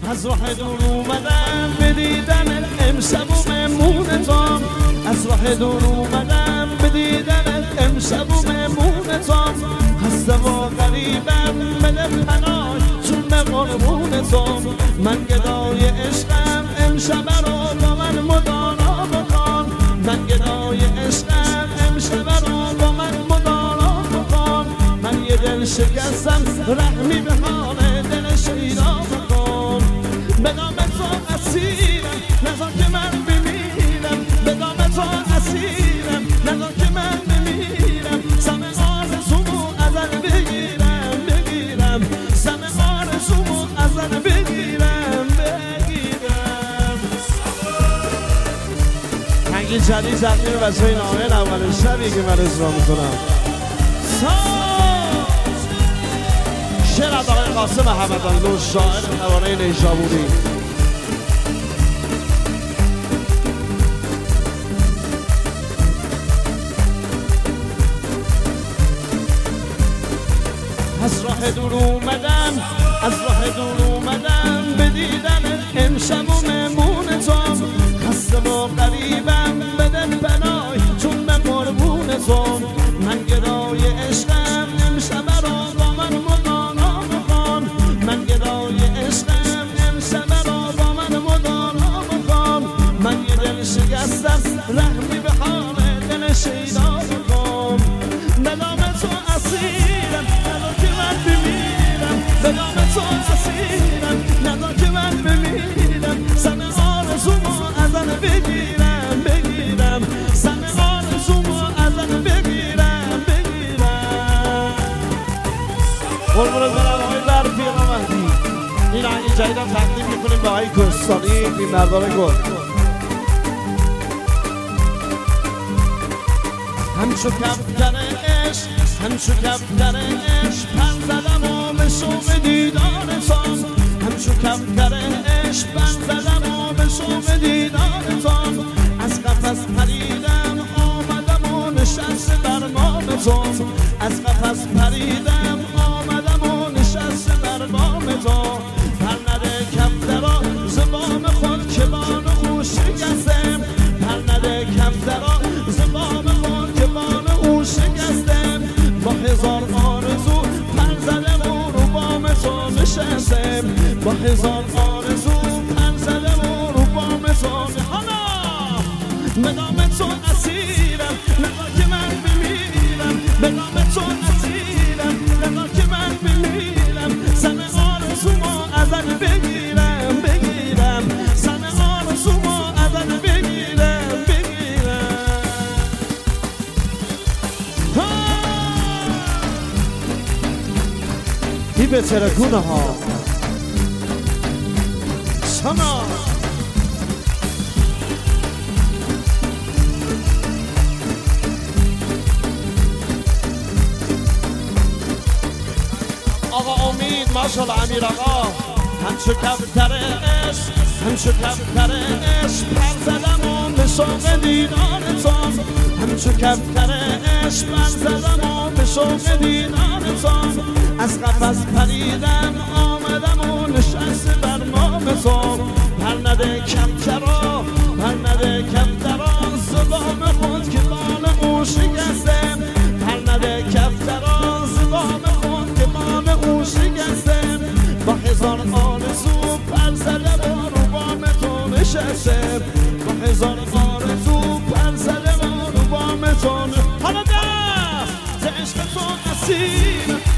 از راه دور اومدم به دیدن امشب و مهمونتم، از راه دور اومدم به دیدن امشب و مهمونتم، خسته و غریبم بده پناه چون قربونتم، من گدای عشقم امشب رو با من مدارا بکن، من گدای عشقم امشب رو با من مدارا بکن، من یه دل شکستم رحمی به حال دل شیدا بکن، به نام تو اسیرم نذار که من بمیرم، به نام تو اسیرم نذار که من بمیرم، سم آرزومو ازن بگیرم بگیرم، سم آرزومو ازن بگیرم بگیرم. هنگی جدید تقدیم بچه های نامه اول شبی که من اجرا میکنم شعر از آقای قاسم حمدانلو شاعر نوانه نیشابوری. از راه دور اومدم از راه دور اومدم به دیدن امشب و مهمونتم، خسته و غریبم بده پناه چون به قربونتم، من گدای عشقم امشب رو با من مدارا بکن، من گدای عشقم امشب رو با من مدارا بکن، من یه دل شکستم رحمی به حال دل شیدا بکن، به نام تو اسیرم ندار که من بمیرم، به نام تو اسیرم ندار که من بمیرم، سم آرزومو ازن بگیرم بگیرم، سم آرزومو ازن بگیرم بگیرم. قربونت برم آقای برفی مهدی. این آهنگ جدیدم تقدیم میکنیم به آقای کستانی این مردم گل. همچو کفتر عشق همچو کفتر عشق پر زدم و به شوق دیدارتان، همچو کفتر عشق پر زدم و به شوق دیدارتان، از قفس پریدم آمدم و نشست بر بامتان، از قفس پریدم آمدم و نشست بر بامتان، پر نده کفترا زبام خود که بان او شکستم، پر نده کفترا زبام خود که بان او شکستم، با هزار آرزو پر زدم و رو بام تو نشستم، با هزار آرزو پر زدم و رو بام تو حالا به نام تو اسیرم نذار که من بمیرم، به نام تو اسیرم نذار که من بمیرم، سم آرزومو ازن بگیرم بگیرم، سم آرزومو ازن بگیرم بگیرم. ای به ترکونه ها سما آقا امید ماشاءالله امیر آقا، همچو کفتر عشق همچو کفتر عشق پر زدم و به شوق دیدارتان، همچو کفتر عشق پر زدم و به شوق دیدارتان، از قفس پریدم آمدم و نشست بر بامتان، پر نده کفترا پر نده کفترا زبام خود که بان او شکستم، پر نده کفترا زبام خود که بان او شکستم، با هزار آرزو پر زدم و رو بام تو نشستم، با هزار آرزو پر زدم و رو بام تو حالا ده ز عشق تو اسیرم